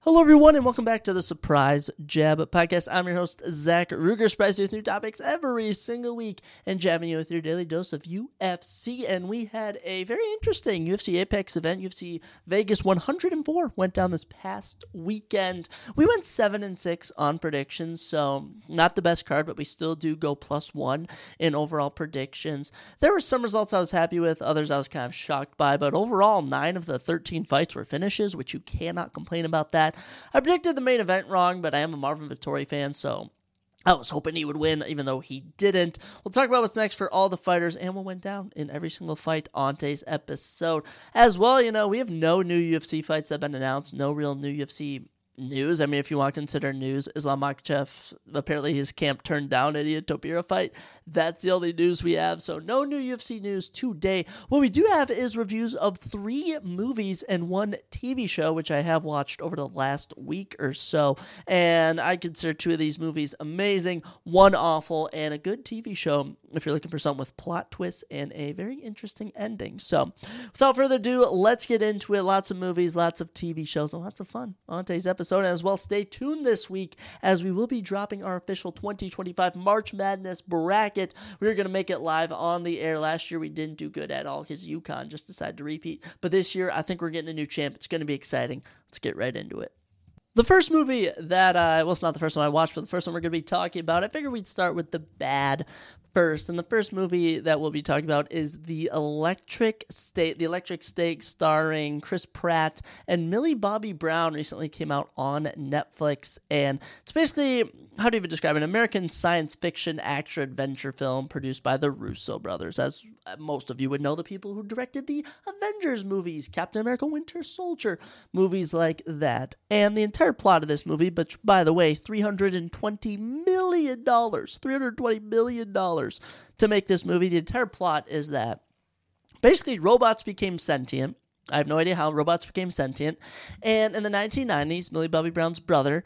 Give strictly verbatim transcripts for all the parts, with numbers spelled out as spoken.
Hello, everyone, and welcome back to the Surprise Jab Podcast. I'm your host, Zach Ruger, surprising you with new topics every single week and jabbing you with your daily dose of U F C. And we had a very interesting U F C Apex event. U F C Vegas one oh four went down this past weekend. We went seven and six on predictions, so not the best card, but we still do go plus one in overall predictions. There were some results I was happy with, others I was kind of shocked by, but overall, nine of the thirteen fights were finishes, which you cannot complain about that. I predicted the main event wrong, but I am a Marvin Vettori fan, so I was hoping he would win, even though he didn't. We'll talk about what's next for all the fighters and what went down in every single fight on today's episode. As well, you know, we have no new U F C fights that have been announced, no real new U F C news. I mean, if you want to consider news, Islam Makhachev, apparently his camp turned down Ilia Topuria fight. That's the only news we have. So no new U F C news today. What we do have is reviews of three movies and one T V show, which I have watched over the last week or so. And I consider two of these movies amazing, one awful, and a good T V show if you're looking for something with plot twists and a very interesting ending. So without further ado, let's get into it. Lots of movies, lots of T V shows, and lots of fun on today's episode. And as well, stay tuned this week as we will be dropping our official twenty twenty-five March Madness bracket. We're going to make it live on the air. Last year we didn't do good at all because UConn just decided to repeat. But this year I think we're getting a new champ. It's going to be exciting. Let's get right into it. The first movie that I, well, it's not the first one I watched, but the first one we're going to be talking about, I figured we'd start with the bad first. And the first movie that we'll be talking about is The Electric State. The Electric State, starring Chris Pratt and Millie Bobby Brown, recently came out on Netflix. And it's basically, how do you even describe it? An American science fiction action-adventure film produced by the Russo brothers. As most of you would know, the people who directed the Avengers movies, Captain America Winter Soldier, movies like that. And the entire plot of this movie, but by the way, three hundred twenty million dollars, three hundred twenty million dollars to make this movie. The entire plot is that basically robots became sentient. I have no idea how robots became sentient. And in the nineteen nineties, Millie Bobby Brown's brother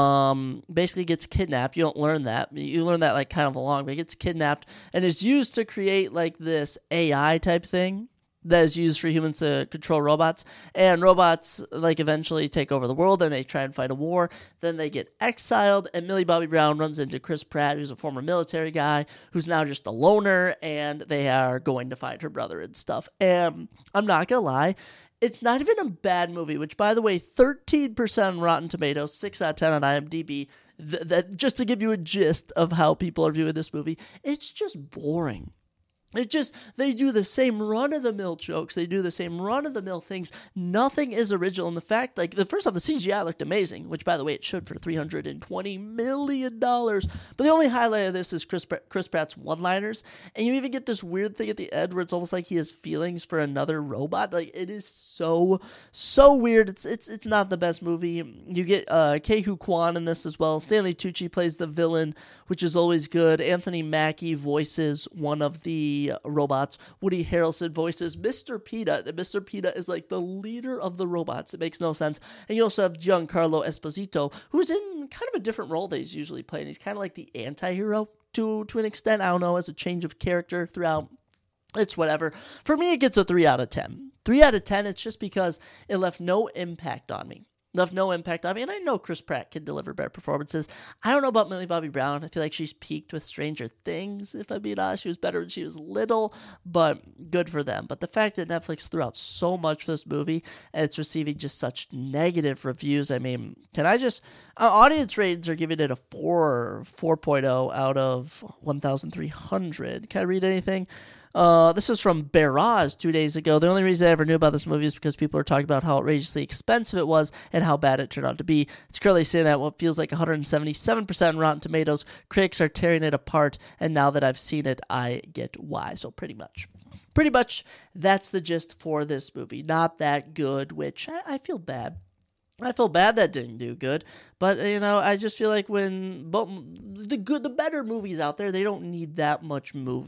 um, basically gets kidnapped. You don't learn that. You learn that like kind of along, but he gets kidnapped and is used to create like this A I type thing that is used for humans to control robots. And robots like eventually take over the world and they try and fight a war. Then they get exiled and Millie Bobby Brown runs into Chris Pratt, who's a former military guy, who's now just a loner, and they are going to find her brother and stuff. And I'm not gonna lie, it's not even a bad movie, which by the way, thirteen percent on Rotten Tomatoes, six out of ten on IMDb. Th- that just to give you a gist of how people are viewing this movie, it's just boring. It just, they do the same run-of-the-mill jokes. They do the same run-of-the-mill things. Nothing is original. And the fact, like, the first off, the C G I looked amazing, which, by the way, it should for three hundred twenty million dollars. But the only highlight of this is Chris, Chris Pratt's one-liners. And you even get this weird thing at the end where it's almost like he has feelings for another robot. Like, it is so, so weird. It's it's it's not the best movie. You get uh, Ke-Huy Quan in this as well. Stanley Tucci plays the villain, which is always good. Anthony Mackie voices one of the robots. Woody Harrelson voices Mister PETA, and Mister PETA is like the leader of the robots. It makes no sense. And you also have Giancarlo Esposito, who's in kind of a different role that he's usually playing. He's kind of like the anti-hero to, to an extent. I don't know, as a change of character throughout. It's whatever. For me, it gets a three out of ten. three out of ten, it's just because it left no impact on me. Left no impact on me, and I know Chris Pratt can deliver better performances. I don't know about Millie Bobby Brown. I feel like she's peaked with Stranger Things, if I'm being honest. She was better when she was little, but good for them. But the fact that Netflix threw out so much for this movie, and it's receiving just such negative reviews, I mean, can I just... Uh, audience ratings are giving it a four, four point oh out of one thousand three hundred. Can I read anything? Uh, this is from Barrage two days ago. The only reason I ever knew about this movie is because people are talking about how outrageously expensive it was and how bad it turned out to be. It's currently sitting at what feels like one hundred seventy-seven percent on Rotten Tomatoes. Critics are tearing it apart, and now that I've seen it, I get why. So pretty much. Pretty much that's the gist for this movie. Not that good, which I, I feel bad. I feel bad that didn't do good, but, you know, I just feel like when but the good, the better movies out there, they don't need that much movie.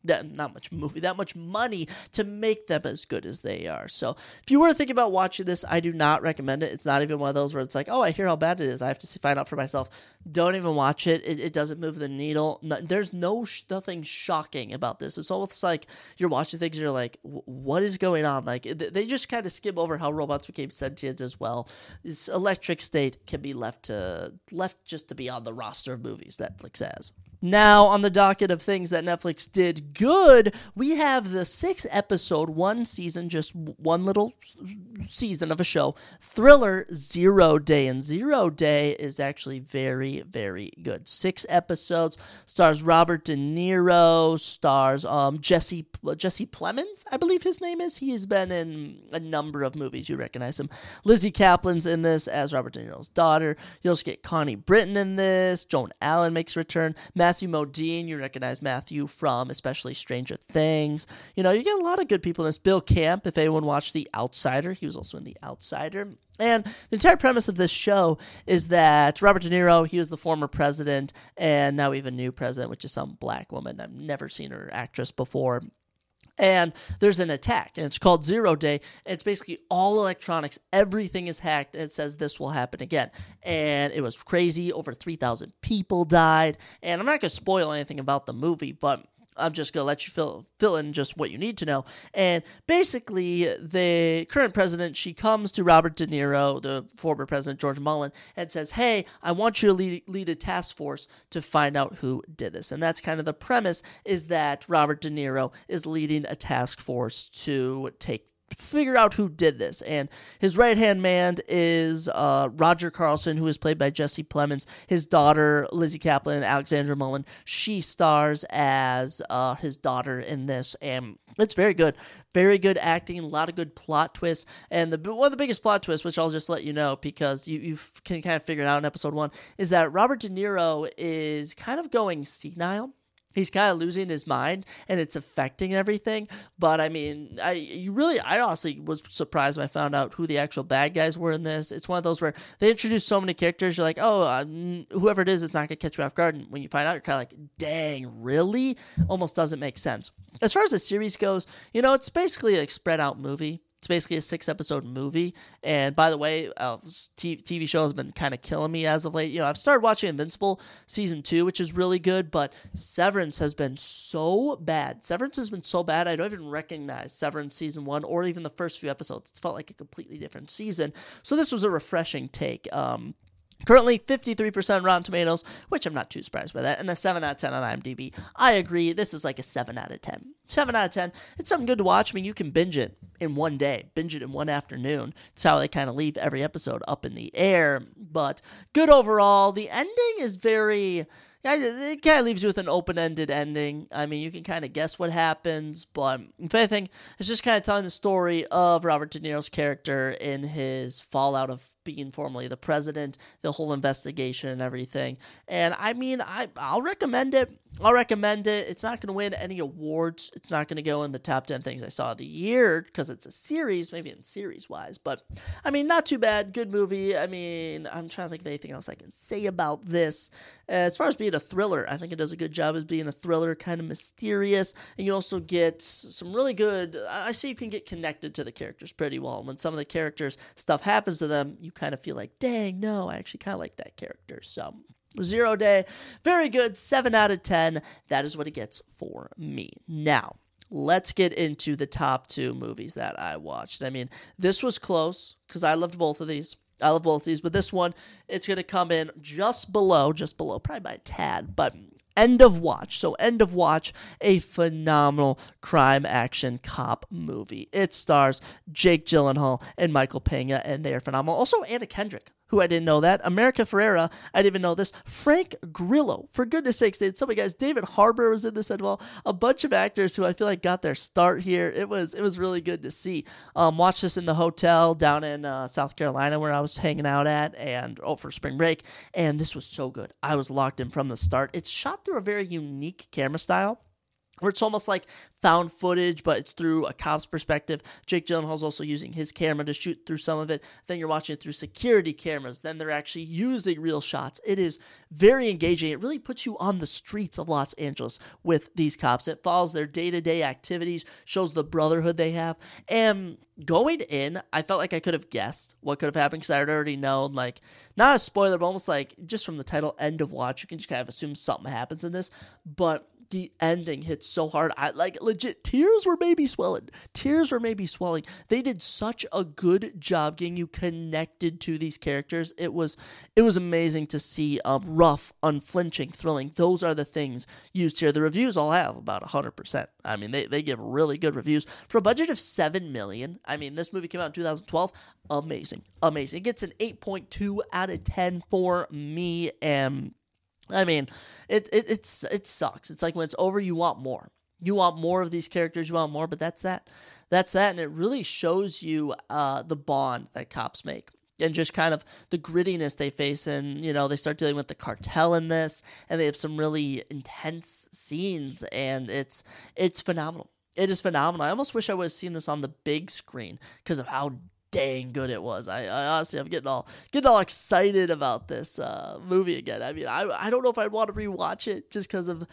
that not much movie, that much money to make them as good as they are. So if you were thinking about watching this, I do not recommend it. It's not even one of those where it's like, oh, I hear how bad it is, I have to see, find out for myself. Don't even watch it. It, it doesn't move the needle. No, there's no sh- nothing shocking about this. It's almost like you're watching things and you're like, what is going on? Like they just kind of skim over how robots became sentient as well. This Electric State can be left to left just to be on the roster of movies Netflix has. Now, on the docket of things that Netflix did good, we have the six episode, one season, just one little season of a show, thriller Zero Day. And Zero Day is actually very, very good. Six episodes, stars Robert De Niro, stars um, Jesse Jesse Plemons, I believe his name is. He has been in a number of movies. You recognize him. Lizzie Kaplan's in this as Robert De Niro's daughter. You also get Connie Britton in this. Joan Allen makes a return. Matthew Modine, you recognize Matthew from especially Stranger Things. You know, you get a lot of good people in this. Bill Camp, if anyone watched The Outsider, he was also in The Outsider. And the entire premise of this show is that Robert De Niro, he was the former president, and now we have a new president, which is some black woman. I've never seen her actress before. And there's an attack, and it's called Zero Day, and it's basically all electronics. Everything is hacked, and it says this will happen again. And it was crazy. Over three thousand people died. And I'm not going to spoil anything about the movie, but I'm just going to let you fill, fill in just what you need to know. And basically, the current president, she comes to Robert De Niro, the former president, George Mullen, and says, hey, I want you to lead, lead a task force to find out who did this. And that's kind of the premise, is that Robert De Niro is leading a task force to take figure out who did this. And his right-hand man is uh, Roger Carlson, who is played by Jesse Plemons. His daughter, Lizzie Kaplan, Alexandra Mullen, she stars as uh, his daughter in this, and it's very good. Very good acting, a lot of good plot twists, and the one of the biggest plot twists, which I'll just let you know because you, you can kind of figure it out in episode one, is that Robert De Niro is kind of going senile. He's kind of losing his mind, and it's affecting everything. But I mean, I you really, I honestly was surprised when I found out who the actual bad guys were in this. It's one of those where they introduce so many characters. You're like, oh, uh, whoever it is, it's not gonna catch you off guard. And when you find out, you're kind of like, dang, really? Almost doesn't make sense. As far as the series goes, you know, it's basically a spread out movie. It's basically a six-episode movie, and by the way, uh, T V show has been kind of killing me as of late. You know, I've started watching Invincible season two, which is really good, but Severance has been so bad. Severance has been so bad, I don't even recognize Severance season one or even the first few episodes. It's felt like a completely different season, so this was a refreshing take. Um, Currently, fifty-three percent Rotten Tomatoes, which I'm not too surprised by that, and a seven out of ten on IMDb. I agree, this is like a seven out of ten. seven out of ten, it's something good to watch. I mean, you can binge it in one day, binge it in one afternoon. It's how they kind of leave every episode up in the air, but good overall. The ending is very... It kind of leaves you with an open-ended ending. I mean, you can kind of guess what happens, but if anything, it's just kind of telling the story of Robert De Niro's character in his fallout of being formerly the president, the whole investigation and everything. And I mean, I, I'll recommend it. I'll recommend it. It's not going to win any awards. It's not going to go in the top ten things I saw of the year because it's a series, maybe in series-wise. But, I mean, not too bad. Good movie. I mean, I'm trying to think of anything else I can say about this. As far as being a thriller, I think it does a good job as being a thriller, kind of mysterious. And you also get some really good... I say you can get connected to the characters pretty well. And when some of the characters, stuff happens to them, you kind of feel like, dang, no, I actually kind of like that character. So... Zero Day, very good, seven out of ten. That is what it gets for me. Now, let's get into the top two movies that I watched. I mean, this was close, because I loved both of these. I love both of these, but this one, it's going to come in just below, just below, probably by a tad, but End of Watch. So End of Watch, a phenomenal crime action cop movie. It stars Jake Gyllenhaal and Michael Pena, and they are phenomenal. Also, Anna Kendrick, who I didn't know that. America Ferrera, I didn't even know this. Frank Grillo, for goodness sakes, they had so many guys. David Harbour was in this as well. A bunch of actors who I feel like got their start here. It was it was really good to see. Um, watched this in the hotel down in uh, South Carolina where I was hanging out at, and oh, for spring break, and this was so good. I was locked in from the start. It's shot through a very unique camera style. where it's almost like found footage, but it's through a cop's perspective. Jake Gyllenhaal's also using his camera to shoot through some of it. Then you're watching it through security cameras. Then they're actually using real shots. It is very engaging. It really puts you on the streets of Los Angeles with these cops. It follows their day-to-day activities, shows the brotherhood they have. And going in, I felt like I could have guessed what could have happened because I had already known, like, not a spoiler, but almost like just from the title, End of Watch, you can just kind of assume something happens in this. But the ending hits so hard. I like legit tears were maybe swelling. Tears were maybe swelling. They did such a good job getting you connected to these characters. It was it was amazing to see. Um, rough, unflinching, thrilling. Those are the things used here. The reviews all have about one hundred percent. I mean, they, they give really good reviews. For a budget of seven million dollars, I mean, this movie came out in two thousand twelve. Amazing. Amazing. It gets an eight point two out of ten for me, and I mean, it, it it's it sucks. It's like when it's over, you want more. You want more of these characters. You want more, but that's that. That's that, and it really shows you uh, the bond that cops make, and just kind of the grittiness they face. And you know, they start dealing with the cartel in this, and they have some really intense scenes, and it's it's phenomenal. It is phenomenal. I almost wish I would have seen this on the big screen because of how dang good it was. I, I honestly, I'm getting all getting all excited about this uh, movie again. I mean, I I don't know if I'd want to rewatch it just because of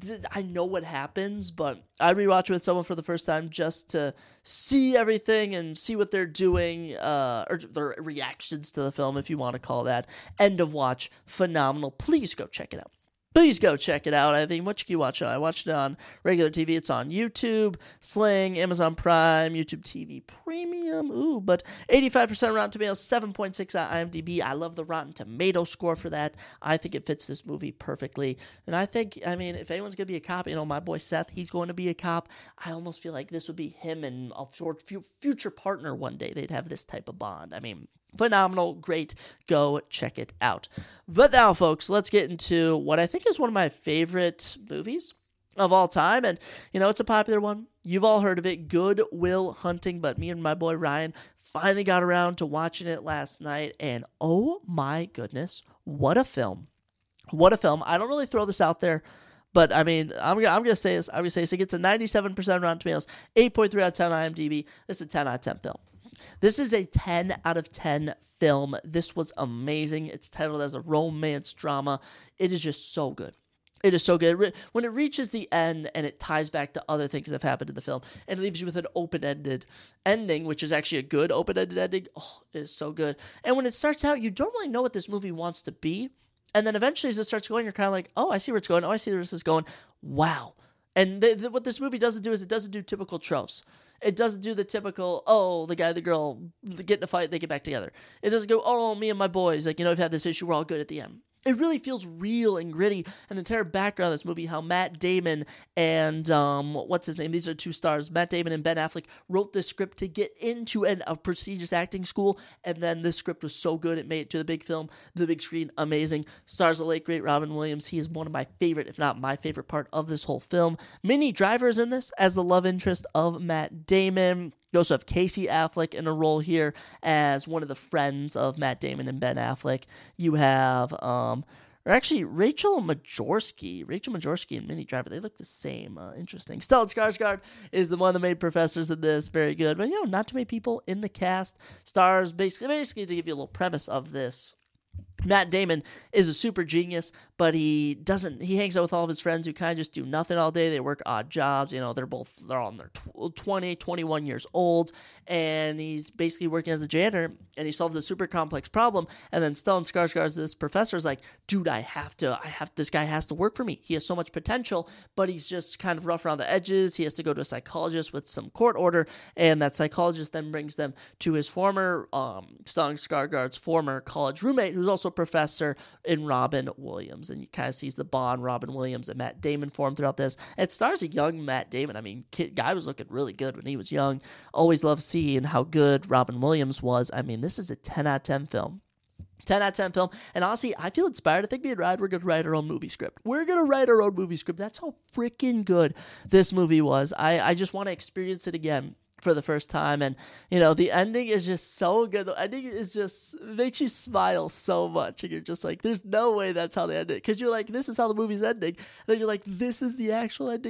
I know what happens, but I'd rewatch it with someone for the first time just to see everything and see what they're doing, uh, or their reactions to the film, if you want to call that. End of Watch, phenomenal. Please go check it out. Please go check it out. I think, what you can watch it on? I watched it on regular T V. It's on YouTube, Sling, Amazon Prime, YouTube T V Premium. Ooh, but eighty-five percent Rotten Tomatoes, seven point six on IMDb. I love the Rotten Tomato score for that. I think it fits this movie perfectly. And I think, I mean, if anyone's going to be a cop, you know, my boy Seth, he's going to be a cop. I almost feel like this would be him and a future partner one day. They'd have this type of bond. I mean, phenomenal, great, go check it out. But now, folks, let's get into what I think is one of my favorite movies of all time. And, you know, it's a popular one. You've all heard of it, Good Will Hunting. But me and my boy Ryan finally got around to watching it last night. And oh my goodness, what a film. What a film. I don't really throw this out there, but I mean, I'm gonna I'm gonna say this. I'm gonna say this. It gets a ninety-seven percent Rotten Tomatoes, eight point three out of ten on IMDb. This is a ten out of ten film. This is a ten out of ten film. This was amazing. It's titled as a romance drama. It is just so good. It is so good. When it reaches the end and it ties back to other things that have happened in the film, and it leaves you with an open-ended ending, which is actually a good open-ended ending. Oh, it is so good. And when it starts out, you don't really know what this movie wants to be. And then eventually as it starts going, you're kind of like, oh, I see where it's going. Oh, I see where this is going. Wow. And th- th- what this movie doesn't do is it doesn't do typical tropes. It doesn't do the typical, oh, the guy and the girl get in a fight, they get back together. It doesn't go, oh, me and my boys, like, you know, we've had this issue, we're all good at the end. It really feels real and gritty, and the entire background of this movie, how Matt Damon and, um, what's his name? These are two stars. Matt Damon and Ben Affleck wrote this script to get into an, a prestigious acting school, and then this script was so good, it made it to the big film, the big screen, amazing. Stars the late, great Robin Williams. He is one of my favorite, if not my favorite part of this whole film. Minnie Driver is in this as the love interest of Matt Damon. You also have Casey Affleck in a role here as one of the friends of Matt Damon and Ben Affleck. You have, um, or actually, Rachel Majorski. Rachel Majorski and Minnie Driver, they look the same. Uh, interesting. Stellan Skarsgård is the one of the main professors in this. Very good. But, you know, not too many people in the cast. Stars, basically, basically to give you a little premise of this. Matt Damon is a super genius, but he doesn't, he hangs out with all of his friends who kind of just do nothing all day. They work odd jobs. You know, they're both, they're all in their twenty, twenty-one years old, and he's basically working as a janitor, and he solves a super complex problem. And then Stellan Skarsgård, this professor, is like, dude, I have to, I have, this guy has to work for me. He has so much potential, but he's just kind of rough around the edges. He has to go to a psychologist with some court order, and that psychologist then brings them to his former, um, Stellan Skarsgård's former college roommate, who's also a professor in Robin Williams. And you kind of sees the bond Robin Williams and Matt Damon form throughout this. It stars a young Matt Damon. I mean, kid, guy was looking really good when he was young. Always loved seeing how good Robin Williams was. I mean, this is a ten out of ten film. ten out of ten film. And honestly, I feel inspired. I think me and Ryan, we're going to write our own movie script. We're going to write our own movie script. That's how freaking good this movie was. I, I just want to experience it again for the first time. And, you know, the ending is just so good. The ending is just, makes you smile so much. And you're just like, there's no way that's how they end it. Because you're like, this is how the movie's ending. And then you're like, this is the actual ending.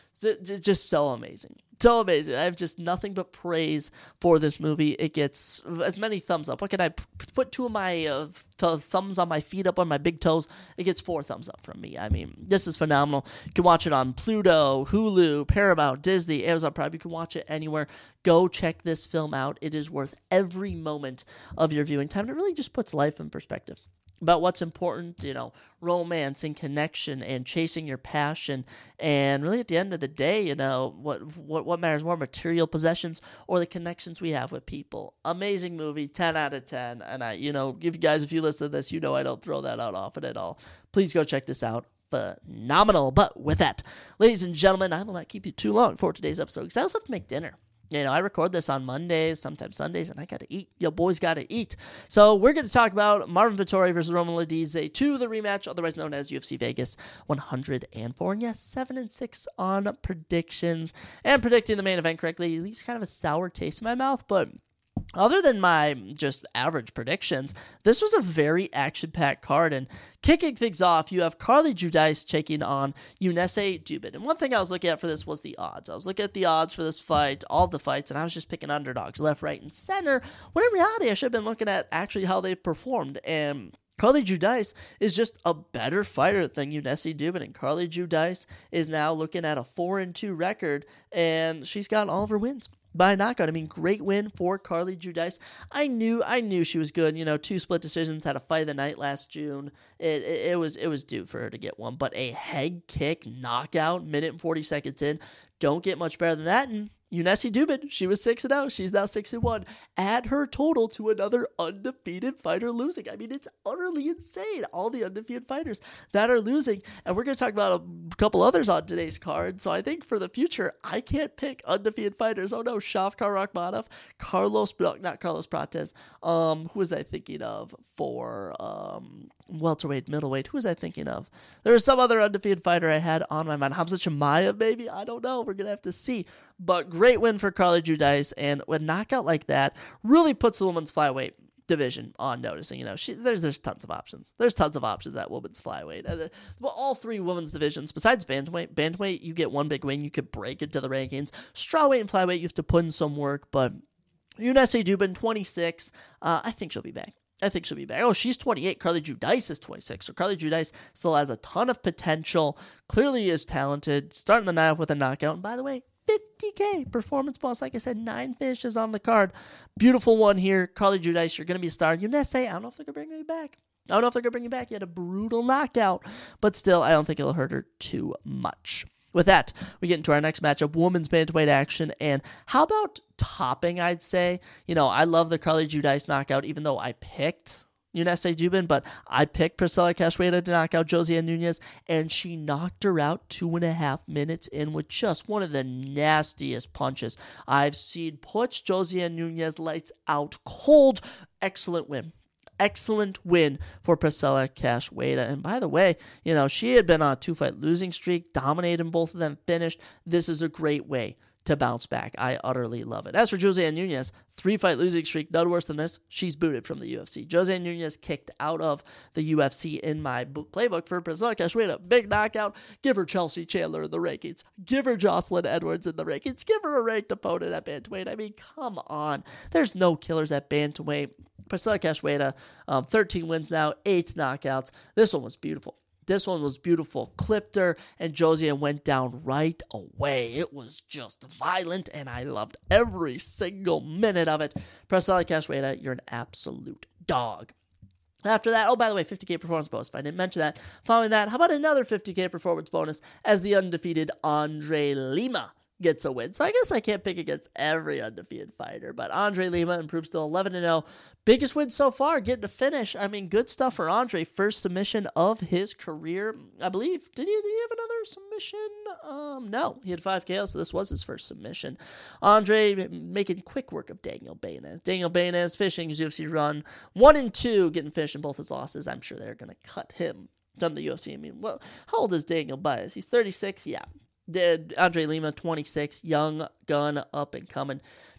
Just so amazing. So amazing. I have just nothing but praise for this movie. It gets as many thumbs up. What can I p- put two of my uh, t- thumbs on my feet up on my big toes? It gets four thumbs up from me. I mean, this is phenomenal. You can watch it on Pluto, Hulu, Paramount, Disney, Amazon Prime. You can watch it anywhere. Go check this film out. It is worth every moment of your viewing time. It really just puts life in perspective about what's important, you know, romance and connection and chasing your passion. And really at the end of the day, you know, what what what matters more, material possessions or the connections we have with people. Amazing movie, ten out of ten. And I, you know, give you guys, if you listen to this, you know I don't throw that out often at all. Please go check this out. Phenomenal. But with that, ladies and gentlemen, I will not keep you too long for today's episode because I also have to make dinner. You know, I record this on Mondays, sometimes Sundays, and I got to eat. Yo, boys got to eat. So we're going to talk about Marvin Vettori versus Roman Lidice two, the rematch, otherwise known as U F C Vegas one hundred four. And yes, seven and six on predictions. And predicting the main event correctly leaves kind of a sour taste in my mouth, but other than my just average predictions, this was a very action-packed card. And kicking things off, you have Carly Giudice taking on Eunice Dubin. And one thing I was looking at for this was the odds. I was looking at the odds for this fight, all the fights, and I was just picking underdogs left, right, and center. When in reality, I should have been looking at actually how they've performed. And Carly Giudice is just a better fighter than Eunice Dubin. And Carly Giudice is now looking at a four and two record, and she's got all of her wins by knockout. I mean, great win for Carly Giudice. I knew, I knew she was good. You know, two split decisions, had a fight of the night last June. It, it, it was, it was due for her to get one. But a head kick knockout, minute and forty seconds in, don't get much better than that. And Eunice Dubin, she was six and zero. She's now six and one. Add her total to another undefeated fighter losing. I mean, it's utterly insane. All the undefeated fighters that are losing, and we're going to talk about a couple others on today's card. So I think for the future, I can't pick undefeated fighters. Oh no, Shavkat Rakhmonov, Carlos, not Carlos Prates. Um, who was I thinking of for um welterweight, middleweight? Who was I thinking of? There was some other undefeated fighter I had on my mind. Hamza Chimaev, maybe. I don't know. We're gonna have to see. But great win for Carly Giudice, and a knockout like that really puts the women's flyweight division on noticing. You know, she, there's there's tons of options. There's tons of options at women's flyweight. Uh, well, all three women's divisions, besides bantamweight. Bantamweight, you get one big win, you could break into the rankings. Strawweight and flyweight, you have to put in some work. But Eunice Dubin, twenty-six. Uh, I think she'll be back. I think she'll be back. Oh, she's twenty-eight. Carly Giudice is twenty-six. So Carly Giudice still has a ton of potential. Clearly is talented. Starting the night off with a knockout. And by the way, fifty K performance bonus. Like I said, nine finishes on the card. Beautiful one here. Carly Giudice, you're going to be a star. Eunice, I don't know if they're going to bring you back. I don't know if they're going to bring you back. You had a brutal knockout. But still, I don't think it'll hurt her too much. With that, we get into our next matchup, women's bantamweight action. And how about topping, I'd say? You know, I love the Carly Giudice knockout, even though I picked Eunice Dubin, but I picked Priscilla Cachoeira to knock out Josiane Nunez, and she knocked her out two and a half minutes in with just one of the nastiest punches I've seen. Puts Josiane Nunez lights out cold. Excellent win. Excellent win for Priscilla Cachoeira. And by the way, you know, she had been on a two-fight losing streak, dominated both of them, finished. This is a great way to bounce back. I utterly love it. As for Josiane Nunez, three-fight losing streak, none worse than this. She's booted from the U F C. Josiane Nunez kicked out of the U F C in my book playbook for Priscilla Cachoeira. Big knockout. Give her Chelsea Chandler in the rankings. Give her Jocelyn Edwards in the rankings. Give her a ranked opponent at bantamweight. I mean, come on. There's no killers at bantamweight. Priscilla Cachoeira, um, thirteen wins now, eight knockouts. This one was beautiful. This one was beautiful. Clipped her, and Josiane went down right away. It was just violent, and I loved every single minute of it. Priscilla Cachoeira, you're an absolute dog. After that, oh, by the way, fifty K performance bonus. If I didn't mention that. Following that, how about another fifty K performance bonus as the undefeated Andre Lima gets a win. So I guess I can't pick against every undefeated fighter, but Andre Lima improves to eleven and oh. Biggest win so far, getting to finish. I mean, good stuff for Andre. First submission of his career, I believe. Did he, did he have another submission? Um, no, he had five K Os, so this was his first submission. Andre making quick work of Daniel Bainez. Daniel Bainez finishing his U F C run. One and two, getting finished in both his losses. I'm sure they're going to cut him from the U F C. I mean, well, how old is Daniel Bainez? He's thirty-six, yeah. Did Andre Lima, twenty-six, young gun, up and coming.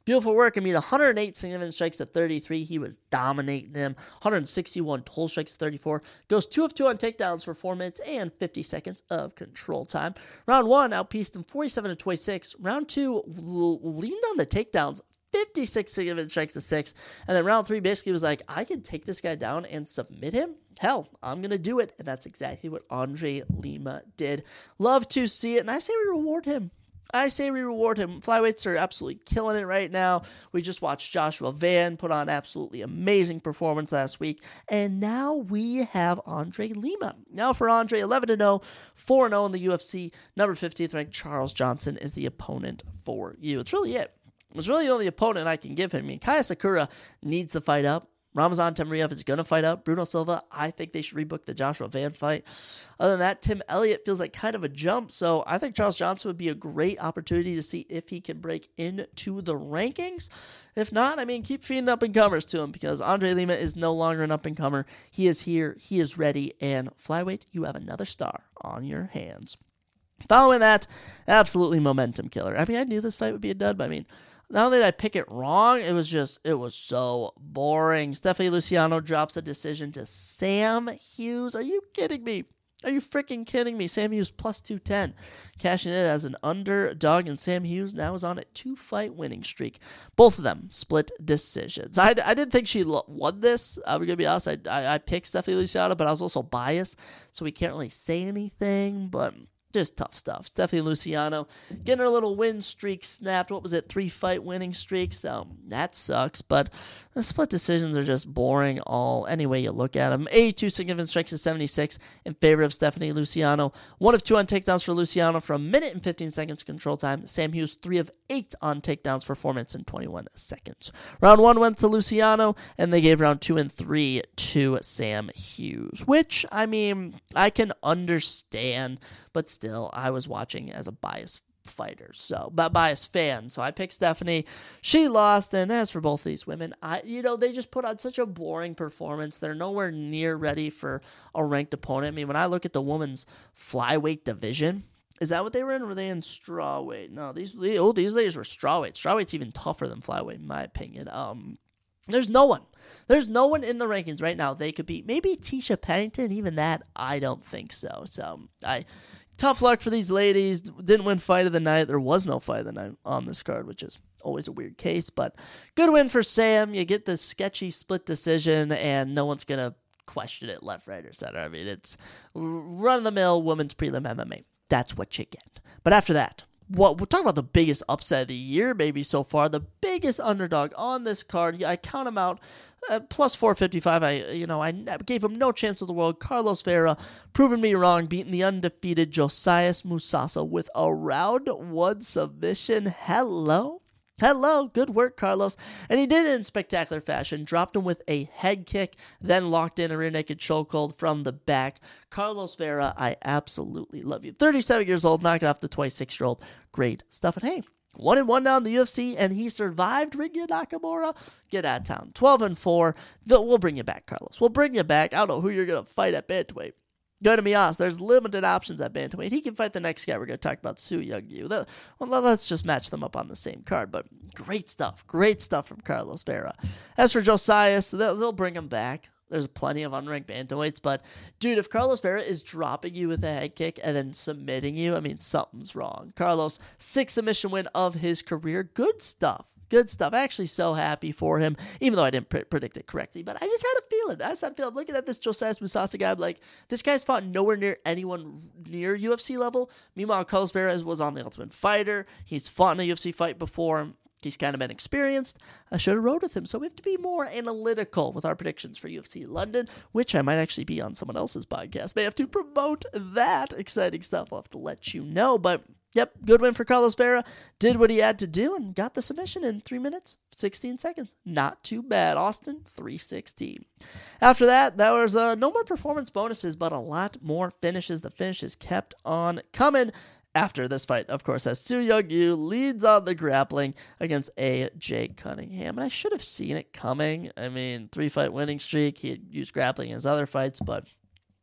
Beautiful work. I mean, one hundred eight significant strikes to thirty-three. He was dominating him. one hundred sixty-one total strikes to thirty-four. Goes two of two on takedowns for four minutes and fifty seconds of control time. Round one outpieced him forty-seven to twenty-six. Round two l- leaned on the takedowns. fifty-six significant strikes to six. And then round three basically was like, I can take this guy down and submit him. Hell, I'm going to do it. And that's exactly what Andre Lima did. Love to see it. And I say we reward him. I say we reward him. Flyweights are absolutely killing it right now. We just watched Joshua Van put on absolutely amazing performance last week. And now we have Andre Lima. Now for Andre, eleven and oh, four and oh in the U F C. Number fifteenth ranked Charles Johnson is the opponent for you. It's really it. It's really the only opponent I can give him. I mean, Kaya Sakura needs to fight up. Ramazan Temriev is going to fight up. Bruno Silva, I think they should rebook the Joshua Van fight. Other than that, Tim Elliott feels like kind of a jump. So I think Charles Johnson would be a great opportunity to see if he can break into the rankings. If not, I mean, keep feeding up-and-comers to him because Andre Lima is no longer an up-and-comer. He is here. He is ready. And flyweight, you have another star on your hands. Following that, absolutely momentum killer. I mean, I knew this fight would be a dud, but I mean, not only did I pick it wrong, it was just, it was so boring. Stephanie Luciano drops a decision to Sam Hughes. Are you kidding me? Are you freaking kidding me? Sam Hughes plus two ten. Cashing it as an underdog, and Sam Hughes now is on a two-fight winning streak. Both of them split decisions. I, I didn't think she won this. I'm going to be honest. I, I, I picked Stephanie Luciano, but I was also biased, so we can't really say anything, but just tough stuff. Stephanie Luciano getting her little win streak snapped. What was it? Three fight winning streaks. So that sucks. But the split decisions are just boring all any way you look at them. eighty-two significant strikes to seventy-six in favor of Stephanie Luciano. One of two on takedowns for Luciano for a minute and fifteen seconds control time. Sam Hughes, three of eight on takedowns for four minutes and twenty-one seconds. Round one went to Luciano, and they gave round two and three to Sam Hughes, which, I mean, I can understand, but still, I was watching as a biased fighter, so but biased fan. So I picked Stephanie. She lost, and as for both these women, I you know they just put on such a boring performance. They're nowhere near ready for a ranked opponent. I mean, when I look at the women's flyweight division, is that what they were in? Or were they in strawweight? No, these oh these ladies were strawweight. Strawweight's even tougher than flyweight, in my opinion. Um. There's no one. There's no one in the rankings right now they could beat. Maybe Tisha Pennington. Even that, I don't think so. So, I tough luck for these ladies. Didn't win fight of the night. There was no fight of the night on this card, which is always a weird case. But good win for Sam. You get the sketchy split decision, and no one's going to question it left, right, or center. I mean, it's run-of-the-mill women's prelim M M A. That's what you get. But after that, what we're talking about the biggest upset of the year, maybe so far, the biggest underdog on this card. I count him out uh, plus four fifty-five. I, you know, I gave him no chance in the world. Carlos Vera, proving me wrong, beating the undefeated Josias Musasa with a round one submission. Hello. Hello, good work, Carlos. And he did it in spectacular fashion. Dropped him with a head kick, then locked in a rear naked chokehold from the back. Carlos Vera, I absolutely love you. thirty-seven years old, knocking off the twenty-six-year-old. Great stuff. And hey, one and one now in the U F C, and he survived Rinya Nakamura. Get out of town. twelve and four. We'll bring you back, Carlos. We'll bring you back. I don't know who you're going to fight at bantamweight. Go to Mias. There's limited options at bantamweight. He can fight the next guy. We're going to talk about Su Young Yu. Well, let's just match them up on the same card. But great stuff. Great stuff from Carlos Vera. As for Josias, they'll, they'll bring him back. There's plenty of unranked bantamweights. But, dude, if Carlos Vera is dropping you with a head kick and then submitting you, I mean, something's wrong. Carlos, sixth submission win of his career. Good stuff. Good stuff. Actually so happy for him, even though I didn't pre- predict it correctly. But I just had a feeling. I just had a feeling. Looking at this Josias Musasa guy, I'm like, this guy's fought nowhere near anyone near U F C level. Meanwhile, Carlos Vera was on the Ultimate Fighter. He's fought in a U F C fight before. He's kind of been experienced. I should have rode with him. So we have to be more analytical with our predictions for U F C London, which I might actually be on someone else's podcast. May have to promote that. Exciting stuff. I'll have to let you know. But yep, good win for Carlos Vera. Did what he had to do and got the submission in three minutes, sixteen seconds. Not too bad. Austin, three sixteen. After that, there was uh, no more performance bonuses, but a lot more finishes. The finishes kept on coming. After this fight, of course, as Su Young Yu leads on the grappling against A J Cunningham. And I should have seen it coming. I mean, three-fight winning streak. He had used grappling in his other fights, but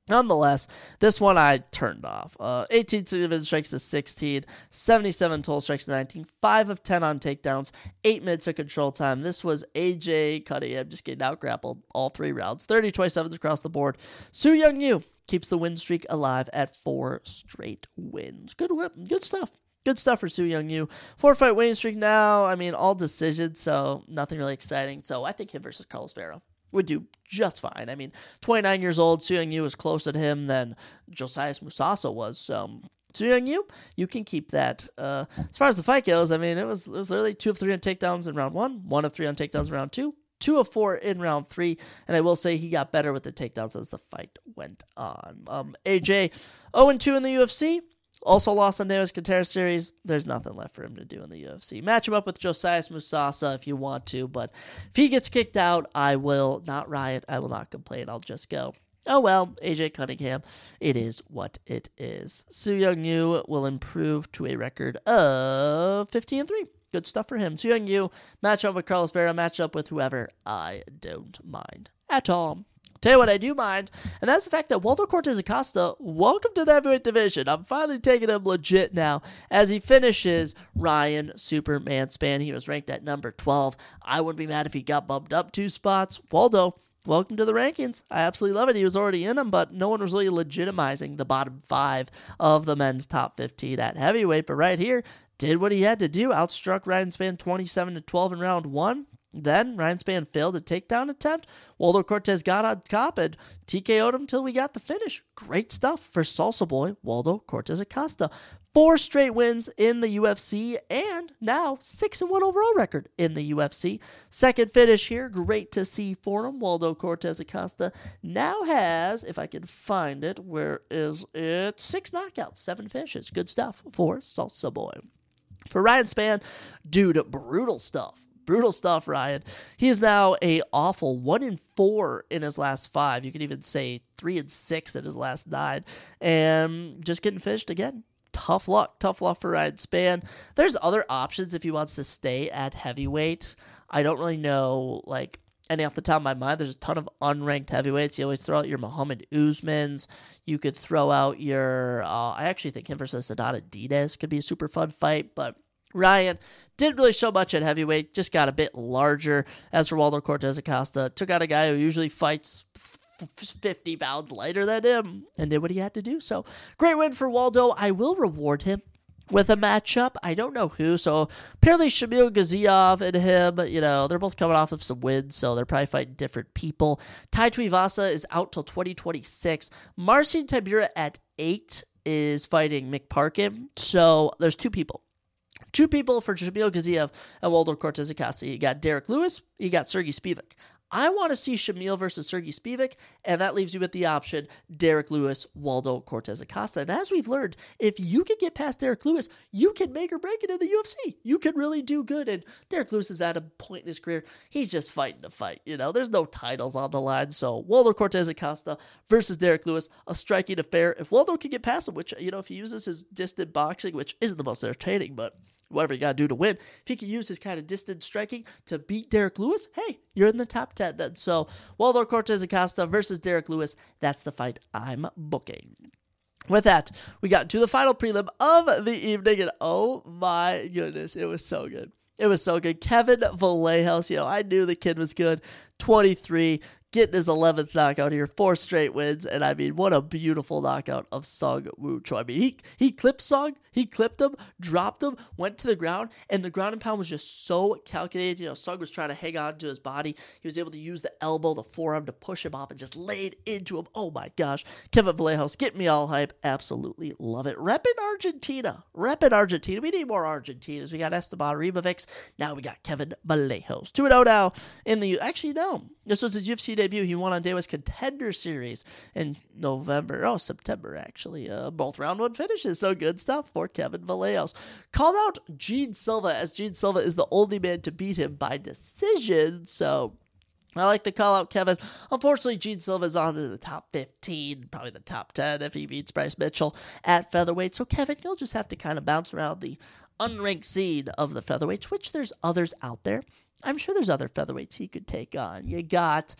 Nonetheless, this one I turned off. Uh, eighteen significant strikes to sixteen, seventy-seven total strikes to nineteen, five of ten on takedowns, eight minutes of control time. This was A J Cunningham just getting out grappled all three rounds. thirty twenty-sevens across the board. Su Young Yu keeps the win streak alive at four straight wins. Good whip. Good stuff. Good stuff for Su Young Yu. Four fight winning streak now. I mean, all decisions, so nothing really exciting. So I think him versus Carlos Vera would do just fine. I mean, twenty-nine years old, Su Young Yu is closer to him than Josias Musasa was. So, Su Young Yu, you can keep that. Uh, as far as the fight goes, I mean, it was it was literally two of three on takedowns in round one, one of three on takedowns in round two, two of four in round three, and I will say he got better with the takedowns as the fight went on. Um, A J, oh and two in the U F C. Also lost on Davis Contreras series. There's nothing left for him to do in the U F C. Match him up with Josias Musasa if you want to, but if he gets kicked out, I will not riot. I will not complain. I'll just go, oh well, A J Cunningham, it is what it is. Su Young Yu will improve to a record of fifteen and three. Good stuff for him. Su Young Yu, match up with Carlos Vera, match up with whoever. I don't mind at all. Tell you what I do mind, and that's the fact that Waldo Cortez Acosta, welcome to the heavyweight division. I'm finally taking him legit now as he finishes Ryan Superman Spann. He was ranked at number twelve. I wouldn't be mad if he got bumped up two spots. Waldo, welcome to the rankings. I absolutely love it. He was already in them, but no one was really legitimizing the bottom five of the men's top fifteen at heavyweight. But right here, did what he had to do. Outstruck Ryan Spann twenty-seven to twelve in round one. Then Ryan Spann failed a takedown attempt. Waldo Cortez got on top and T K O'd him until we got the finish. Great stuff for Salsa Boy Waldo Cortez Acosta. Four straight wins in the U F C and now six and one overall record in the U F C. Second finish here. Great to see for him. Waldo Cortez Acosta now has, if I can find it, where is it? Six knockouts, seven finishes. Good stuff for Salsa Boy. For Ryan Spann, dude, brutal stuff. Brutal stuff, Ryan. He is now a awful one in four in his last five. You could even say three and six in his last nine. And just getting finished again. Tough luck. Tough luck for Ryan Spann. There's other options if he wants to stay at heavyweight. I don't really know, like, any off the top of my mind. There's a ton of unranked heavyweights. You always throw out your Muhammad Usmans. You could throw out your, uh, I actually think him versus Sadada Diaz could be a super fun fight, but Ryan didn't really show much at heavyweight, just got a bit larger. As for Waldo Cortez Acosta, took out a guy who usually fights fifty pounds lighter than him and did what he had to do. So, great win for Waldo. I will reward him with a matchup. I don't know who, so apparently Shamil Gaziev and him, you know, they're both coming off of some wins, so they're probably fighting different people. Tai Tuivasa is out till twenty twenty-six. Marcin Tybura at eight is fighting Mick Parkin, so there's two people. Two people for Shamil Gaziev and Waldo Cortez Acosta. You got Derek Lewis, you got Sergey Spivak. I want to see Shamil versus Sergey Spivak, and that leaves you with the option Derek Lewis, Waldo Cortez Acosta. And as we've learned, if you can get past Derek Lewis, you can make or break it in the U F C. You can really do good. And Derek Lewis is at a point in his career, he's just fighting to fight. You know, there's no titles on the line. So Waldo Cortez Acosta versus Derek Lewis, a striking affair. If Waldo can get past him, which, you know, if he uses his distant boxing, which isn't the most entertaining, but whatever you got to do to win, if he can use his kind of distant striking to beat Derek Lewis, hey, you're in the top ten then. So Waldo Cortez Acosta versus Derek Lewis, that's the fight I'm booking. With that, we got to the final prelim of the evening, and oh my goodness, it was so good. It was so good. Kevin Vallejos, you know, I knew the kid was good. twenty-three, getting his eleventh knockout here, four straight wins, and I mean, what a beautiful knockout of Sung Woo Choi. I mean, he he clipped Sung, he clipped him, dropped him, went to the ground, and the ground and pound was just so calculated. You know, Sung was trying to hang on to his body. He was able to use the elbow, the forearm to push him off and just laid into him. Oh my gosh. Kevin Vallejos, get me all hype. Absolutely love it. Reppin' Argentina. Reppin' Argentina. We need more Argentinas. We got Esteban Ribovics. Now we got Kevin Vallejos. two and oh now in the, actually no, this was his U F C debut. He won on Davis Contender Series in November, oh, September, actually. Uh, both round one finishes, so good stuff for Kevin Vallejos. Called out Gene Silva, as Gene Silva is the only man to beat him by decision, so I like to call out Kevin. Unfortunately, Gene Silva is on to the top fifteen, probably the top ten if he beats Bryce Mitchell at featherweight, so Kevin, you'll just have to kind of bounce around the unranked seed of the featherweights, which there's others out there. I'm sure there's other featherweights he could take on. You got,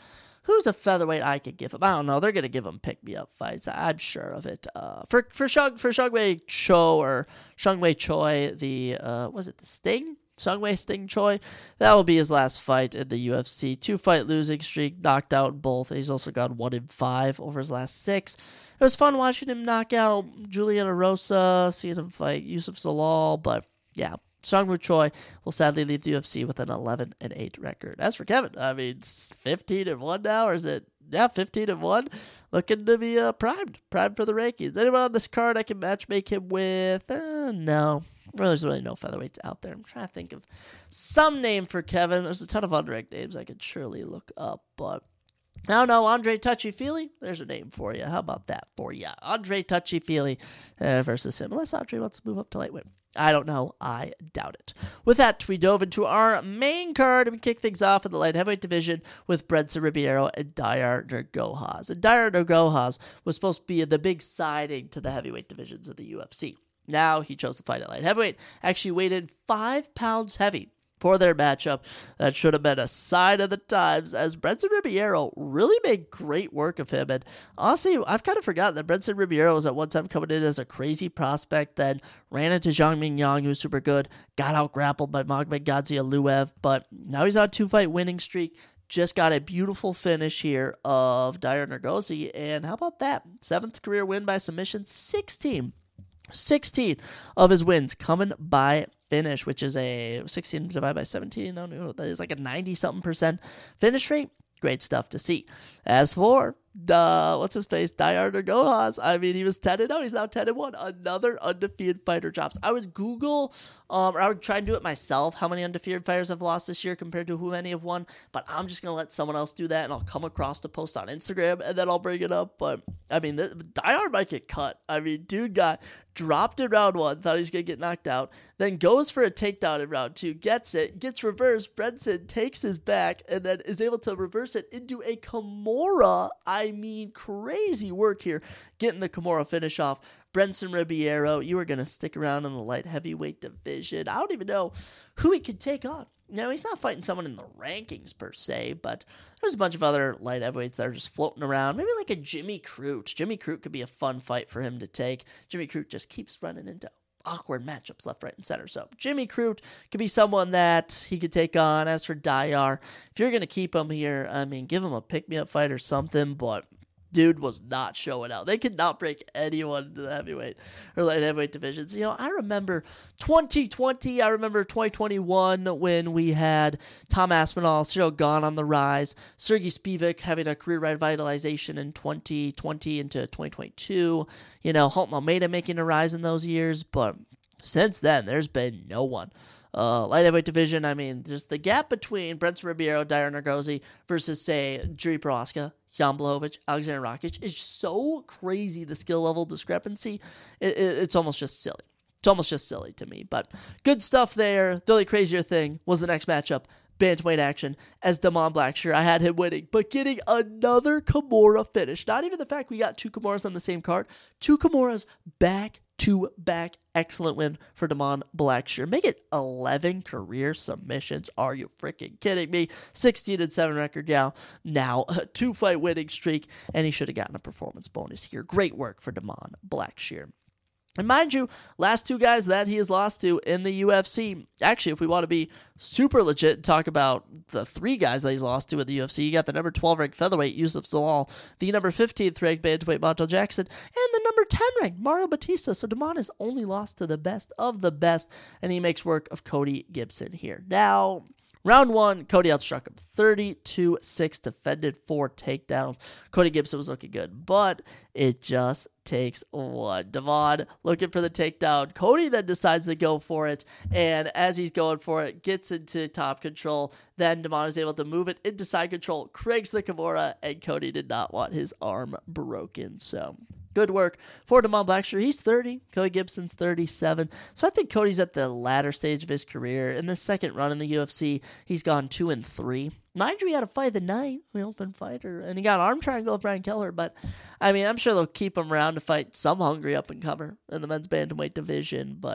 Who's a featherweight I could give him? I don't know. They're gonna give him pick me up fights. I'm sure of it. Uh, for for Shung for Seung-Wei Cho or Seung-Wei Choi, the uh, was it the Sting? Seung-Wei Sting Choi. That will be his last fight in the U F C. Two fight losing streak, knocked out both. He's also gone one in five over his last six. It was fun watching him knock out Julian Erosa, seeing him fight Yusuf Zalal, but yeah. Seung-Wei Choi will sadly leave the U F C with an eleven and eight record. As for Kevin, I mean, fifteen and one now, or is it? Yeah, fifteen and one. Looking to be uh, primed. Primed for the rankings. Anyone on this card I can matchmake him with? Uh, no. Well, there's really no featherweights out there. I'm trying to think of some name for Kevin. There's a ton of unranked names I could surely look up, but I don't know. Andre Touchy-Feely? There's a name for you. How about that for you? Andre Touchy-Feely uh, versus him. Unless Andre wants to move up to lightweight. I don't know. I doubt it. With that, we dove into our main card and we kick things off in the light heavyweight division with Brenson Ribeiro and Dair Nergohaz. And Dair Nergohaz was supposed to be the big siding to the heavyweight divisions of the U F C. Now he chose to fight at light heavyweight. Actually weighed in five pounds heavy for their matchup. That should have been a sign of the times, as Brenson Ribeiro really made great work of him. And honestly, I've kind of forgotten that Brenson Ribeiro was at one time coming in as a crazy prospect, then ran into Zhang Mingyang, who was super good, got out grappled by Magomed Gadzhiev, but now he's on a two-fight winning streak. Just got a beautiful finish here of Dair Nergohaz, and how about that? Seventh career win by submission, sixteen. sixteen of his wins coming by finish, which is a sixteen divided by seventeen. I don't know, that is like a ninety something percent finish rate. Great stuff to see. As for uh, what's his face, Dair Nergohaz, I mean, he was ten and oh. He's now ten and one. Another undefeated fighter drops. I would Google, um, or I would try and do it myself, how many undefeated fighters have lost this year compared to who many have won. But I'm just gonna let someone else do that, and I'll come across the post on Instagram, and then I'll bring it up. But I mean, the, Dair might get cut. I mean, dude got dropped in round one, thought he was gonna get knocked out, then goes for a takedown in round two, gets it, gets reversed. Brenson takes his back, and then is able to reverse it into a Kimura. I mean, crazy work here, getting the Kimura finish off. Brenson Ribeiro, you are going to stick around in the light heavyweight division. I don't even know who he could take on. Now, he's not fighting someone in the rankings per se, but there's a bunch of other light heavyweights that are just floating around. Maybe like a Jimmy Crute. Jimmy Crute could be a fun fight for him to take. Jimmy Crute just keeps running into awkward matchups left, right, and center. So Jimmy Crute could be someone that he could take on. As for Dair, if you're going to keep him here, I mean, give him a pick-me-up fight or something, but dude was not showing out. They could not break anyone into the heavyweight or light heavyweight divisions. You know, I remember twenty twenty, I remember twenty twenty-one when we had Tom Aspinall, Cyril Gane on the rise, Sergey Spivak having a career revitalization in twenty twenty into twenty twenty-two, you know, Halton Almeida making a rise in those years, but since then, there's been no one. Uh, light heavyweight division, I mean, just the gap between Brenson Ribeiro, Dair Nergohaz versus, say, Jiri Prochazka, Jan Blachowicz, Alexander Rakic is so crazy, the skill level discrepancy. It, it, it's almost just silly. It's almost just silly to me, but good stuff there. The only crazier thing was the next matchup, bantamweight action, as Damon Blackshear. I had him winning, but getting another Kimura finish. Not even the fact we got two Kimuras on the same card, two Kimuras back to back. Excellent win for Damon Blackshear. Make it eleven career submissions. Are you freaking kidding me? sixteen and seven record now. Now a two fight winning streak, and he should have gotten a performance bonus here. Great work for Damon Blackshear. And mind you, last two guys that he has lost to in the U F C, actually, if we want to be super legit and talk about the three guys that he's lost to in the U F C, you got the number twelve ranked featherweight, Yusuf Zalal, the number fifteenth ranked bantamweight, Montel Jackson, and the number ten ranked, Mario Batista. So Damon has only lost to the best of the best, and he makes work of Cody Gibson here. Now, round one, Cody outstruck him thirty-two six, defended four takedowns. Cody Gibson was looking good, but it just takes one. Damon looking for the takedown. Cody then decides to go for it, and as he's going for it, gets into top control. Then Damon is able to move it into side control, cranks the Kimura, and Cody did not want his arm broken. So good work for Damon Blackshear. He's thirty. Cody Gibson's thirty-seven. So I think Cody's at the latter stage of his career. In the second run in the U F C, he's gone two and three. Mind you, he had a fight of the night, the open fighter, and he got an arm triangle with Brian Keller. But I mean, I'm sure they'll keep him around to fight some hungry up and comer in the men's bantamweight division. But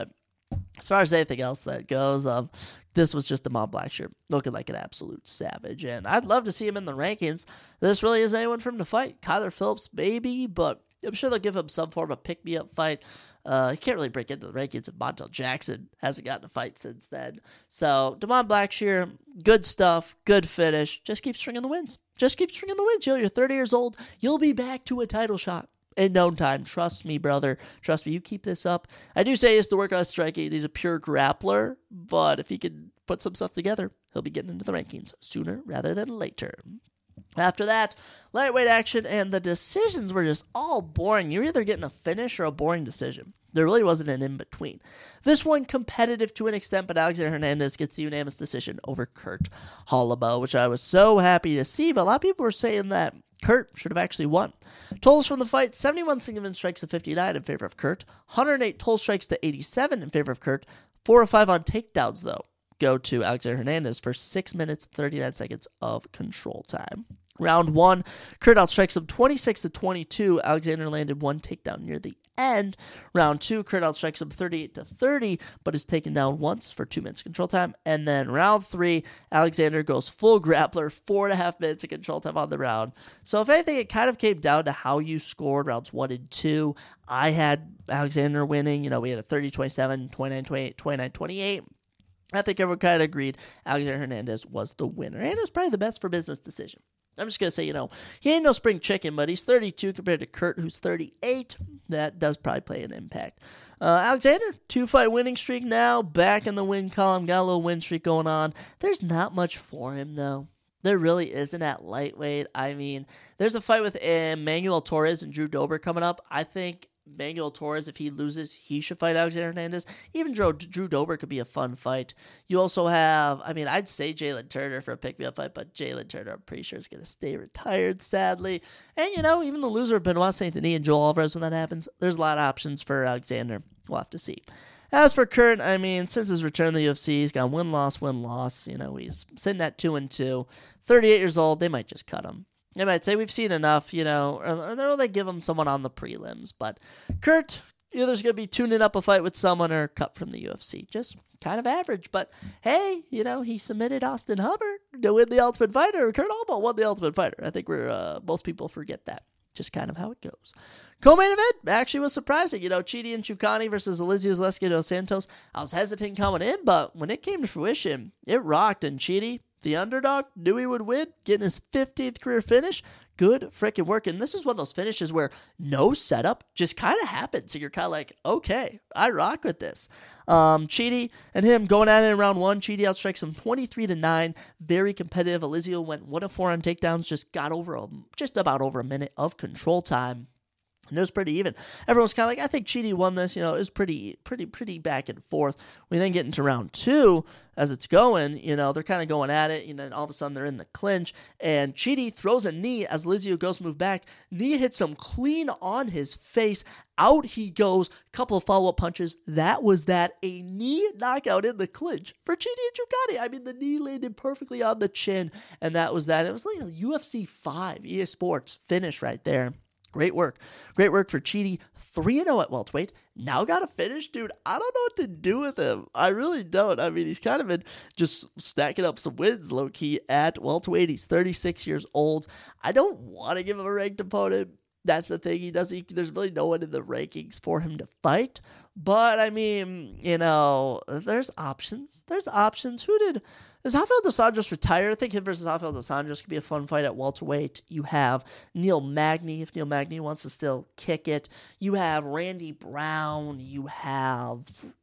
as far as anything else that goes, um, this was just Damon Blackshear looking like an absolute savage. And I'd love to see him in the rankings. This really is anyone for him to fight. Kyler Phillips, maybe, but I'm sure they'll give him some form of pick-me-up fight. Uh, he can't really break into the rankings if Montel Jackson hasn't gotten a fight since then. So, Damon Blackshear, good stuff, good finish. Just keep stringing the wins. Just keep stringing the wins. You know, you're thirty years old. You'll be back to a title shot in no time. Trust me, brother. Trust me. You keep this up. I do say he has to work on his striking. He's a pure grappler, but if he can put some stuff together, he'll be getting into the rankings sooner rather than later. After that, lightweight action, and the decisions were just all boring. You're either getting a finish or a boring decision. There really wasn't an in-between. This one competitive to an extent, but Alexander Hernandez gets the unanimous decision over Kurt Holobaugh, which I was so happy to see, but a lot of people were saying that Kurt should have actually won. Totals from the fight, seventy-one single strikes to fifty-nine in favor of Kurt, one hundred eight total strikes to eighty-seven in favor of Kurt, four of five on takedowns, though, go to Alexander Hernandez for six minutes, thirty-nine seconds of control time. Round one, Kurt outstrikes him twenty-six to twenty-two. Alexander landed one takedown near the end. Round two, Kurt outstrikes him thirty-eight to thirty, but is taken down once for two minutes control time. And then round three, Alexander goes full grappler, four and a half minutes of control time on the round. So if anything, it kind of came down to how you scored rounds one and two. I had Alexander winning. You know, we had a thirty twenty-seven, twenty-nine twenty-eight, twenty-nine twenty-eight. I think everyone kind of agreed Alexander Hernandez was the winner. And it was probably the best for business decision. I'm just going to say, you know, he ain't no spring chicken, but he's thirty-two compared to Kurt, who's thirty-eight. That does probably play an impact. Uh, Alexander, two-fight winning streak now, back in the win column, got a little win streak going on. There's not much for him, though. There really isn't at lightweight. I mean, there's a fight with Emmanuel Torres and Drew Dober coming up. I think Manuel Torres, if he loses, he should fight Alexander Hernandez. Even Drew, Drew Dober could be a fun fight. You also have, I mean, I'd say Jalen Turner for a pick-me-up fight, but Jalen Turner, I'm pretty sure, is going to stay retired, sadly. And, you know, even the loser of Benoit Saint Denis and Joel Alvarez, when that happens, there's a lot of options for Alexander. We'll have to see. As for Kurt, I mean, since his return to the U F C, he's got win-loss, win-loss. You know, he's sitting at two and two. thirty-eight years old, they might just cut him. They might say we've seen enough, you know, or, or they give him someone on the prelims. But Kurt, either there's going to be tuning up a fight with someone or cut from the U F C. Just kind of average. But hey, you know, he submitted Austin Hubbard to win the Ultimate Fighter. Kurt Holobaugh won the Ultimate Fighter. I think we're uh, most people forget that. Just kind of how it goes. Co-main event actually was surprising. You know, Chidi and Chukhani versus Elizeu Zaleski dos Santos. I was hesitant coming in, but when it came to fruition, it rocked. And Chidi, the underdog, knew he would win, getting his fifteenth career finish. Good freaking work. And this is one of those finishes where no setup just kind of happens. So you're kind of like, okay, I rock with this. Um, Chidi and him going at it in round one. Chidi outstrikes him twenty-three to nine. Very competitive. Elizeu went one of four on takedowns, just got over a, just about over a minute of control time. And it was pretty even. Everyone's kind of like, I think Chidi won this. You know, it was pretty, pretty, pretty back and forth. We then get into round two as it's going. You know, they're kind of going at it, and then all of a sudden they're in the clinch. And Chidi throws a knee as Elizeu goes to move back. Knee hits him clean on his face. Out he goes. Couple of follow-up punches. That was that. A knee knockout in the clinch for Chidi and Chukhani. I mean, the knee landed perfectly on the chin, and that was that. It was like a U F C five E A Sports finish right there. Great work. Great work for Chidi. three and oh at welterweight. Now got a finish. Dude, I don't know what to do with him. I really don't. I mean, he's kind of been just stacking up some wins, low-key, at welterweight. He's thirty-six years old. I don't want to give him a ranked opponent. That's the thing. He doesn't. There's really no one in the rankings for him to fight. But, I mean, you know, there's options. There's options. Who did... Does Rafael dos Anjos retire? I think him versus Rafael dos Anjos could be a fun fight at welterweight. You have Neil Magny, if Neil Magny wants to still kick it. You have Randy Brown. You have,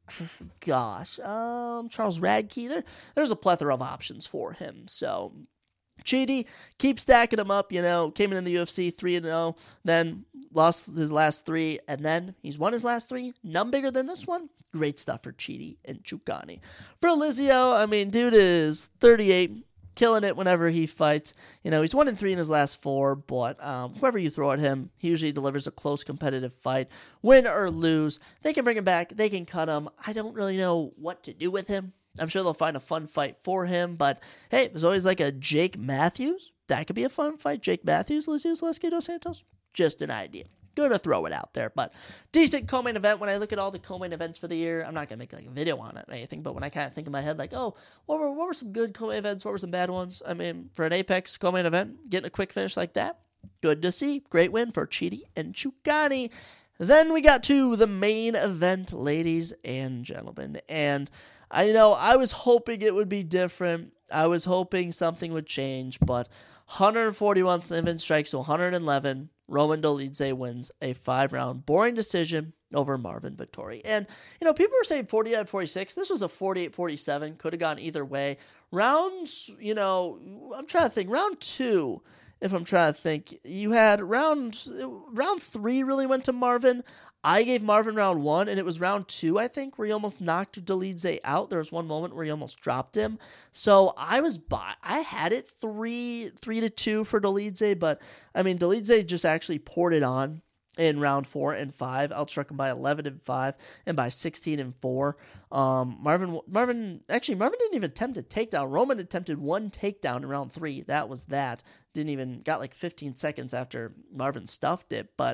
gosh, um, Charles Radke. There, there's a plethora of options for him. So, Chidi, keep stacking him up, you know, came in the U F C three and oh, then lost his last three, and then he's won his last three. None bigger than this one. Great stuff for Chidi and Chukhani. For Elizeu, I mean, dude is thirty-eight, killing it whenever he fights. You know, he's one and three in his last four, but um, whoever you throw at him, he usually delivers a close competitive fight. Win or lose, they can bring him back, they can cut him. I don't really know what to do with him. I'm sure they'll find a fun fight for him, but hey, there's always like a Jake Matthews. That could be a fun fight. Jake Matthews, Elizeu Zaleski dos Santos. Just an idea. Gonna throw it out there, but decent co-main event. When I look at all the co-main events for the year, I'm not gonna make like a video on it or anything, but when I kind of think in my head, like, oh, what were what were some good co-main events? What were some bad ones? I mean, for an Apex co-main event, getting a quick finish like that, good to see. Great win for Chidi and Chukani. Then we got to the main event, ladies and gentlemen, and I know I was hoping it would be different. I was hoping something would change, but one forty-one Slimming strikes to one eleven. Roman Dolidze wins a five-round boring decision over Marvin Vettori. And, you know, people were saying forty-eight forty-six. This was a forty-eight forty-seven. Could have gone either way. Rounds, you know, I'm trying to think. Round two, if I'm trying to think, you had round, round three really went to Marvin. I gave Marvin round one, and it was round two, I think, where he almost knocked Dolidze out. There was one moment where he almost dropped him. So I was by, I had it three, three to two for Dolidze, but I mean, Dolidze just actually poured it on in round four and five. Outstruck him by eleven and five and by sixteen and four. Um, Marvin, Marvin, actually, Marvin didn't even attempt a takedown. Roman attempted one takedown in round three. That was that. Didn't even, got like fifteen seconds after Marvin stuffed it, but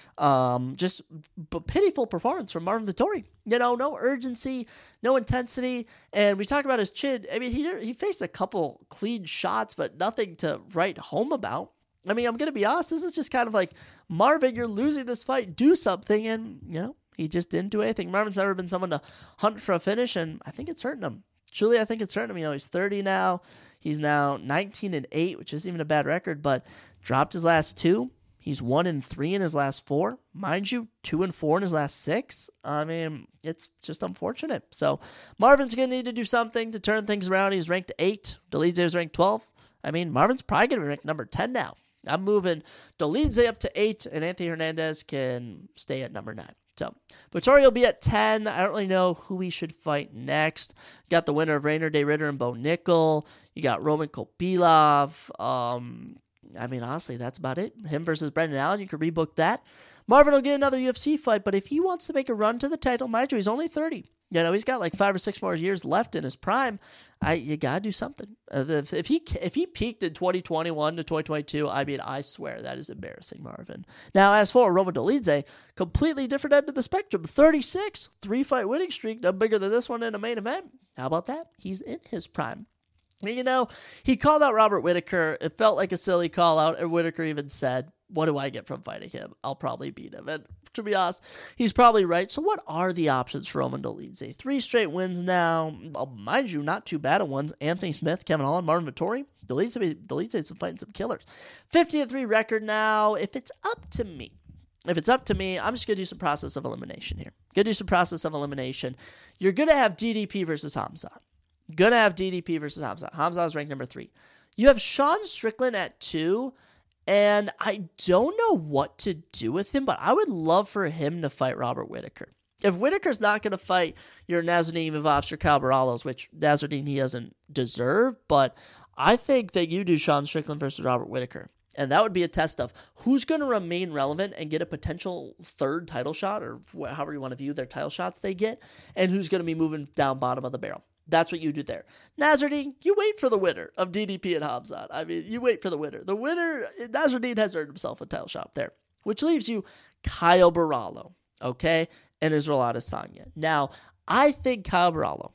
um, just b- pitiful performance from Marvin Vettori. You know, no urgency, no intensity, and we talked about his chin. I mean, he he faced a couple clean shots, but nothing to write home about. I mean, I'm going to be honest, this is just kind of like, Marvin, you're losing this fight, do something, and, you know, he just didn't do anything. Marvin's never been someone to hunt for a finish, and I think it's hurting him. Truly, I think it's hurting him. You know, he's thirty now. He's now nineteen and eight, which isn't even a bad record, but dropped his last two. He's one and three in his last four. Mind you, two and four in his last six. I mean, it's just unfortunate. So Marvin's going to need to do something to turn things around. He's ranked eight. Dolidze was ranked twelve. I mean, Marvin's probably going to be ranked number ten now. I'm moving Dolidze up to eight, and Anthony Hernandez can stay at number nine. So, Vettori will be at ten. I don't really know who he should fight next. You got the winner of Rainer De Ritter and Bo Nickel. You got Roman Kopilov. Um, I mean, honestly, that's about it. Him versus Brendan Allen. You could rebook that. Marvin will get another U F C fight, but if he wants to make a run to the title, mind you, he's only thirty. You know, he's got like five or six more years left in his prime. I you gotta do something. Uh, if, if he if he peaked in twenty twenty-one to twenty twenty-two, I mean, I swear that is embarrassing, Marvin. Now, as for Roman Dolidze, completely different end of the spectrum. thirty-six, three fight winning streak, no bigger than this one in a main event. How about that? He's in his prime. You know, he called out Robert Whittaker. It felt like a silly call out, and Whittaker even said, what do I get from fighting him? I'll probably beat him. And to be honest, he's probably right. So what are the options for Roman Dolidze? Three straight wins now. Mind you, not too bad at ones. Anthony Smith, Kevin Holland, Marvin Vettori. Dolidze, Dolidze's been fighting some killers. fifty to three record now. If it's up to me, if it's up to me, I'm just going to do some process of elimination here. Going to do some process of elimination. You're going to have D D P versus Hamza. Going to have D D P versus Hamza. Hamza is ranked number three. You have Sean Strickland at two. And I don't know what to do with him, but I would love for him to fight Robert Whittaker. If Whittaker's not going to fight your Nasruddin Imavov or Kyle Barralos, which Nasruddin he doesn't deserve, but I think that you do Sean Strickland versus Robert Whittaker. And that would be a test of who's going to remain relevant and get a potential third title shot, or however you want to view their title shots they get, and who's going to be moving down bottom of the barrel. That's what you do there. Nasruddin, you wait for the winner of D D P and Hamzat. I mean, you wait for the winner. The winner, Nasruddin has earned himself a title shot there, which leaves you Kyle Barallo, okay, and Israel Adesanya. Now, I think Kyle Barallo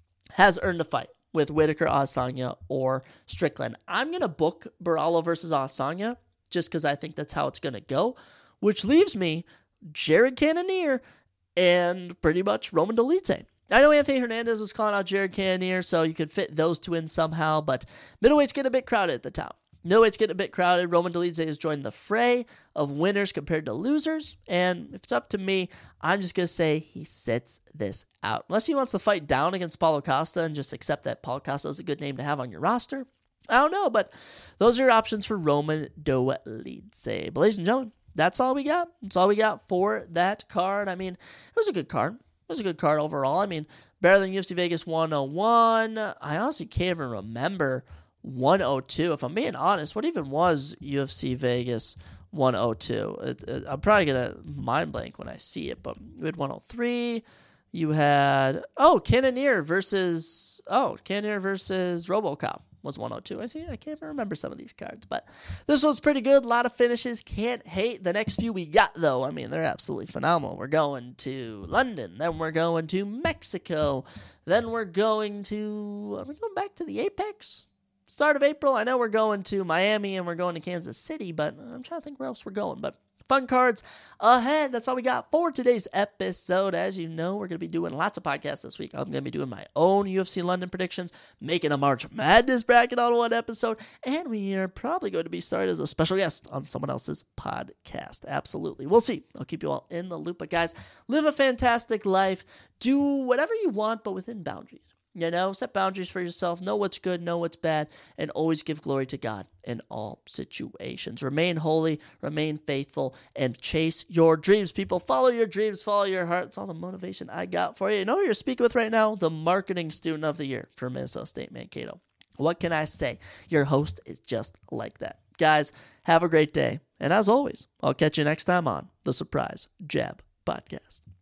has earned a fight with Whittaker, Adesanya, or Strickland. I'm going to book Barallo versus Adesanya just because I think that's how it's going to go, which leaves me Jared Cannonier and pretty much Roman Dolidze. I know Anthony Hernandez was calling out Jared Cannonier, so you could fit those two in somehow, but middleweight's getting a bit crowded at the top. Middleweight's getting a bit crowded. Roman Dolidze has joined the fray of winners compared to losers, and if it's up to me, I'm just going to say he sits this out. Unless he wants to fight down against Paulo Costa and just accept that Paulo Costa is a good name to have on your roster. I don't know, but those are your options for Roman Dolidze. But ladies and gentlemen, that's all we got. That's all we got for that card. I mean, it was a good card. It was a good card overall. I mean, better than U F C Vegas one oh one. I honestly can't even remember one oh two. If I'm being honest, what even was U F C Vegas one oh two? It, it, I'm probably going to mind blank when I see it, but you had one oh three. You had, oh, Cannonier versus, oh, Cannonier versus RoboCop was one oh two. I see. I can't even remember some of these cards, but this one's pretty good. A lot of finishes. Can't hate the next few we got, though. I mean, they're absolutely phenomenal. We're going to London. Then we're going to Mexico. Then we're going to, are we going back to the Apex? Start of April. I know we're going to Miami and we're going to Kansas City, but I'm trying to think where else we're going. But fun cards ahead. That's all we got for today's episode. As you know, we're going to be doing lots of podcasts this week. I'm going to be doing my own U F C London predictions, making a March Madness bracket on one episode, and we are probably going to be started as a special guest on someone else's podcast. Absolutely. We'll see. I'll keep you all in the loop. But guys, live a fantastic life. Do whatever you want, but within boundaries. You know, set boundaries for yourself, know what's good, know what's bad, and always give glory to God in all situations. Remain holy, remain faithful, and chase your dreams. People, follow your dreams, follow your heart. It's all the motivation I got for you. You know who you're speaking with right now? The marketing student of the year for Minnesota State Mankato. What can I say? Your host is just like that. Guys, have a great day. And as always, I'll catch you next time on the Surprise Jab Podcast.